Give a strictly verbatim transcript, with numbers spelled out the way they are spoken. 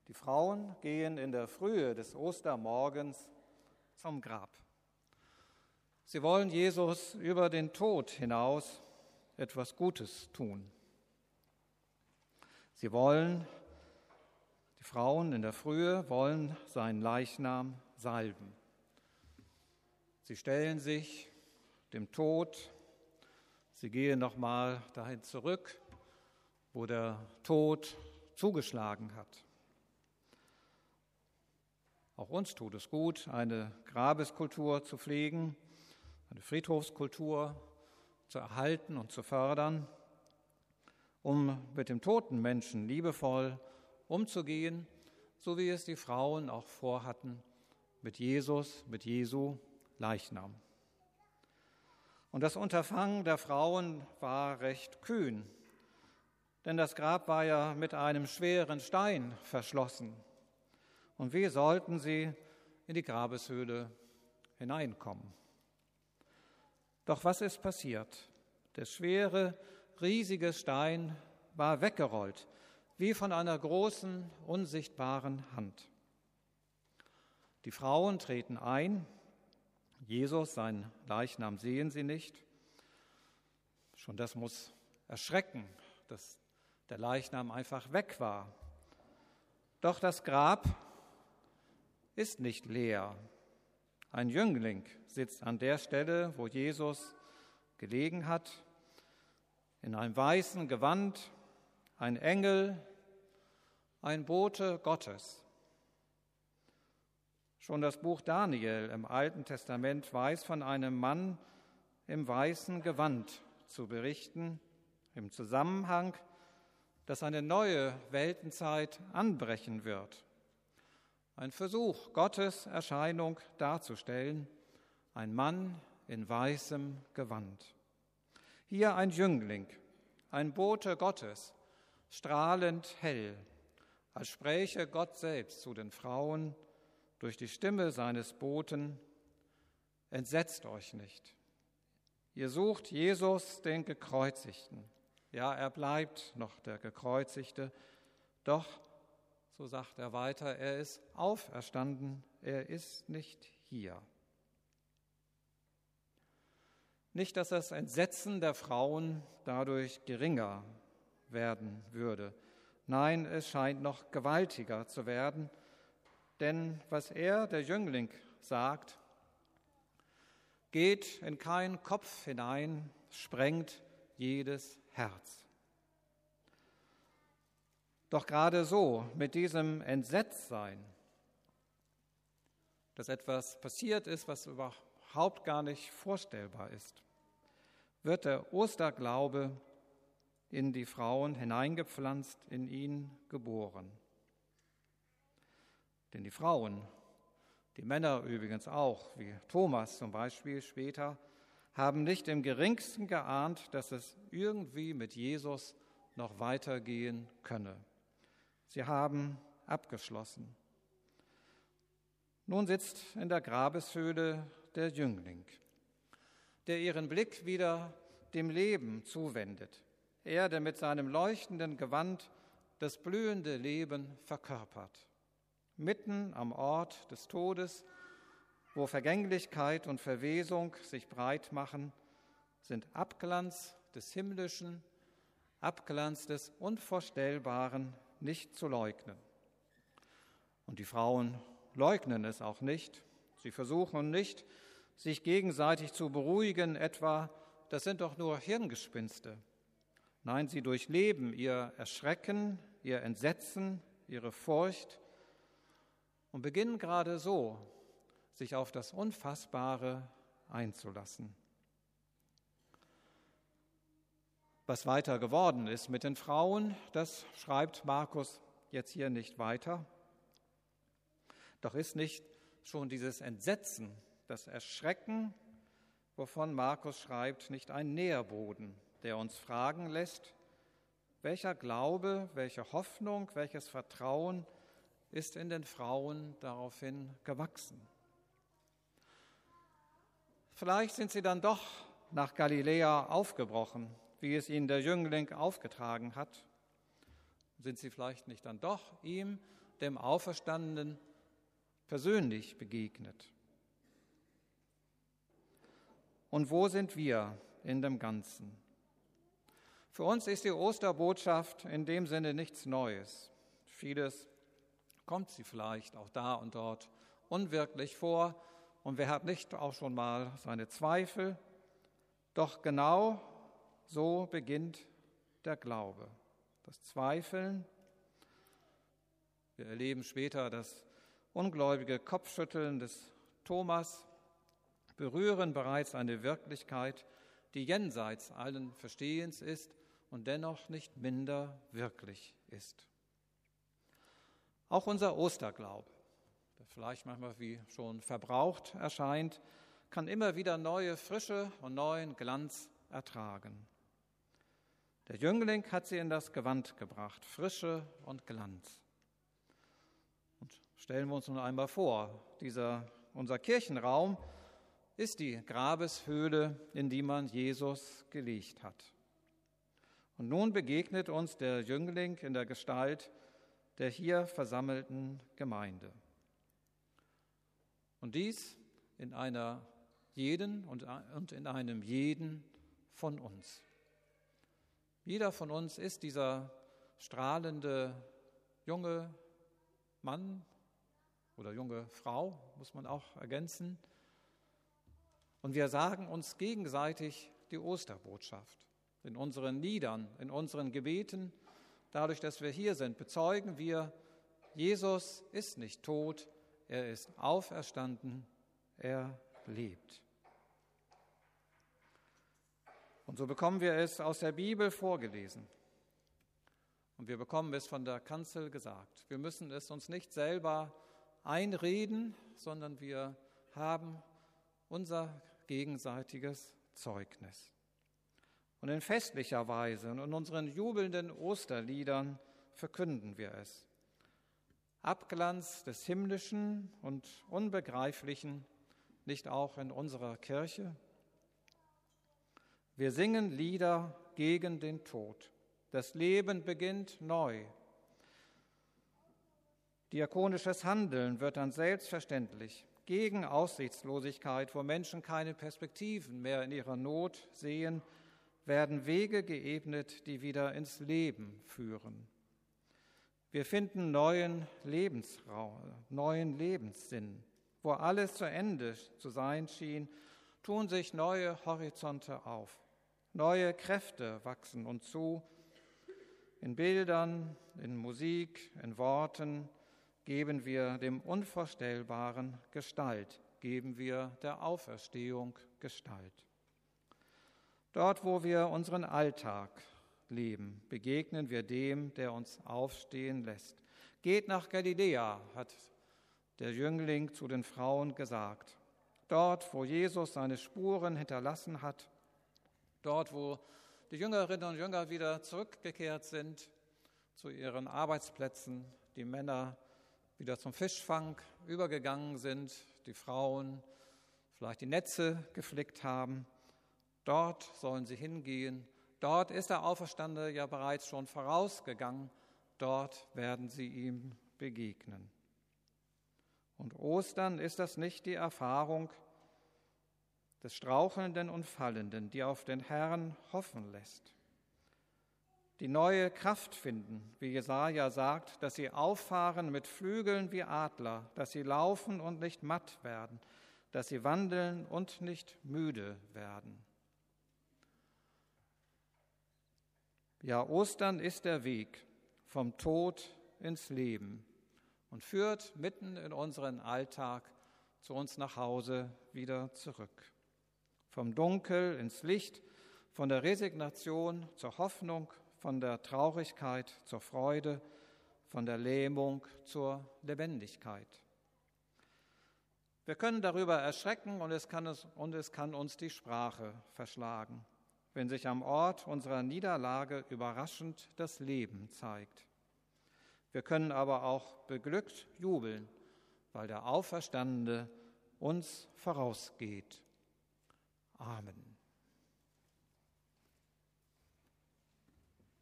Die Frauen gehen in der Frühe des Ostermorgens zum Grab. Sie wollen Jesus über den Tod hinaus etwas Gutes tun. Sie wollen, die Frauen in der Frühe wollen seinen Leichnam salben. Sie stellen sich dem Tod, sie gehen nochmal dahin zurück, wo der Tod zugeschlagen hat. Auch uns tut es gut, eine Grabeskultur zu pflegen, eine Friedhofskultur zu erhalten und zu fördern, um mit dem toten Menschen liebevoll umzugehen, so wie es die Frauen auch vorhatten mit Jesus, mit Jesu Leichnam. Und das Unterfangen der Frauen war recht kühn, denn das Grab war ja mit einem schweren Stein verschlossen. Und wie sollten sie in die Grabeshöhle hineinkommen? Doch was ist passiert? Der schwere, riesige Stein war weggerollt, wie von einer großen, unsichtbaren Hand. Die Frauen treten ein. Jesus, seinen Leichnam sehen sie nicht. Schon das muss erschrecken, dass der Leichnam einfach weg war. Doch das Grab ist nicht leer. Ein Jüngling sitzt an der Stelle, wo Jesus gelegen hat, in einem weißen Gewand, ein Engel, ein Bote Gottes. Schon das Buch Daniel im Alten Testament weiß von einem Mann im weißen Gewand zu berichten, im Zusammenhang, dass eine neue Weltenzeit anbrechen wird. Ein Versuch, Gottes Erscheinung darzustellen, ein Mann in weißem Gewand. Hier ein Jüngling, ein Bote Gottes, strahlend hell, als spräche Gott selbst zu den Frauen durch die Stimme seines Boten: Entsetzt euch nicht. Ihr sucht Jesus, den Gekreuzigten. Ja, er bleibt noch der Gekreuzigte, doch, so sagt er weiter, er ist auferstanden, er ist nicht hier. Nicht, dass das Entsetzen der Frauen dadurch geringer werden würde. Nein, es scheint noch gewaltiger zu werden, denn was er, der Jüngling, sagt, geht in keinen Kopf hinein, sprengt jedes Herz. Doch gerade so, mit diesem Entsetztsein, dass etwas passiert ist, was überhaupt gar nicht vorstellbar ist, wird der Osterglaube in die Frauen hineingepflanzt, in ihn geboren. Denn die Frauen, die Männer übrigens auch, wie Thomas zum Beispiel später, haben nicht im geringsten geahnt, dass es irgendwie mit Jesus noch weitergehen könne. Sie haben abgeschlossen. Nun sitzt in der Grabeshöhle der Jüngling, der ihren Blick wieder dem Leben zuwendet. Er, der mit seinem leuchtenden Gewand das blühende Leben verkörpert. Mitten am Ort des Todes, wo Vergänglichkeit und Verwesung sich breit machen, sind Abglanz des Himmlischen, Abglanz des Unvorstellbaren nicht zu leugnen. Und die Frauen leugnen es auch nicht. Sie versuchen nicht, sich gegenseitig zu beruhigen, etwa, das sind doch nur Hirngespinste. Nein, sie durchleben ihr Erschrecken, ihr Entsetzen, ihre Furcht und beginnen gerade so, sich auf das Unfassbare einzulassen. Was weiter geworden ist mit den Frauen, das schreibt Markus jetzt hier nicht weiter. Doch ist nicht schon dieses Entsetzen, das Erschrecken, wovon Markus schreibt, nicht ein Nährboden, der uns fragen lässt, welcher Glaube, welche Hoffnung, welches Vertrauen ist in den Frauen daraufhin gewachsen? Vielleicht sind sie dann doch nach Galiläa aufgebrochen, wie es ihnen der Jüngling aufgetragen hat. Sind sie vielleicht nicht dann doch ihm dem Auferstandenen persönlich begegnet. Und wo sind wir in dem Ganzen? Für uns ist die Osterbotschaft in dem Sinne nichts Neues. Vieles kommt sie vielleicht auch da und dort unwirklich vor und wer hat nicht auch schon mal seine Zweifel? Doch genau so beginnt der Glaube, das Zweifeln. Wir erleben später das ungläubige Kopfschütteln des Thomas, berühren bereits eine Wirklichkeit, die jenseits allen Verstehens ist und dennoch nicht minder wirklich ist. Auch unser Osterglaube, der vielleicht manchmal wie schon verbraucht erscheint, kann immer wieder neue Frische und neuen Glanz ertragen. Der Jüngling hat sie in das Gewand gebracht, Frische und Glanz. Und stellen wir uns nun einmal vor, dieser, unser Kirchenraum ist die Grabeshöhle, in die man Jesus gelegt hat. Und nun begegnet uns der Jüngling in der Gestalt der hier versammelten Gemeinde. Und dies in einer jeden und in einem jeden von uns. Jeder von uns ist dieser strahlende junge Mann oder junge Frau, muss man auch ergänzen. Und wir sagen uns gegenseitig die Osterbotschaft. In unseren Liedern, in unseren Gebeten, dadurch, dass wir hier sind, bezeugen wir, Jesus ist nicht tot, er ist auferstanden, er lebt. Und so bekommen wir es aus der Bibel vorgelesen. Und wir bekommen es von der Kanzel gesagt. Wir müssen es uns nicht selber einreden, sondern wir haben unser gegenseitiges Zeugnis. Und in festlicher Weise und in unseren jubelnden Osterliedern verkünden wir es. Abglanz des Himmlischen und Unbegreiflichen, nicht auch in unserer Kirche. Wir singen Lieder gegen den Tod. Das Leben beginnt neu. Diakonisches Handeln wird dann selbstverständlich. Gegen Aussichtslosigkeit, wo Menschen keine Perspektiven mehr in ihrer Not sehen, werden Wege geebnet, die wieder ins Leben führen. Wir finden neuen Lebensraum, neuen Lebenssinn. Wo alles zu Ende zu sein schien, tun sich neue Horizonte auf. Neue Kräfte wachsen uns zu. In Bildern, in Musik, in Worten geben wir dem Unvorstellbaren Gestalt, geben wir der Auferstehung Gestalt. Dort, wo wir unseren Alltag leben, begegnen wir dem, der uns aufstehen lässt. Geht nach Galiläa, hat der Jüngling zu den Frauen gesagt. Dort, wo Jesus seine Spuren hinterlassen hat, dort, wo die Jüngerinnen und Jünger wieder zurückgekehrt sind zu ihren Arbeitsplätzen, die Männer wieder zum Fischfang übergegangen sind, die Frauen vielleicht die Netze geflickt haben. Dort sollen sie hingehen. Dort ist der Auferstandene ja bereits schon vorausgegangen. Dort werden sie ihm begegnen. Und Ostern ist das nicht die Erfahrung des Strauchelnden und Fallenden, die auf den Herrn hoffen lässt, die neue Kraft finden, wie Jesaja sagt, dass sie auffahren mit Flügeln wie Adler, dass sie laufen und nicht matt werden, dass sie wandeln und nicht müde werden. Ja, Ostern ist der Weg vom Tod ins Leben und führt mitten in unseren Alltag zu uns nach Hause wieder zurück. Vom Dunkel ins Licht, von der Resignation zur Hoffnung, von der Traurigkeit zur Freude, von der Lähmung zur Lebendigkeit. Wir können darüber erschrecken und es kann, es, und es kann uns die Sprache verschlagen, wenn sich am Ort unserer Niederlage überraschend das Leben zeigt. Wir können aber auch beglückt jubeln, weil der Auferstandene uns vorausgeht. Amen.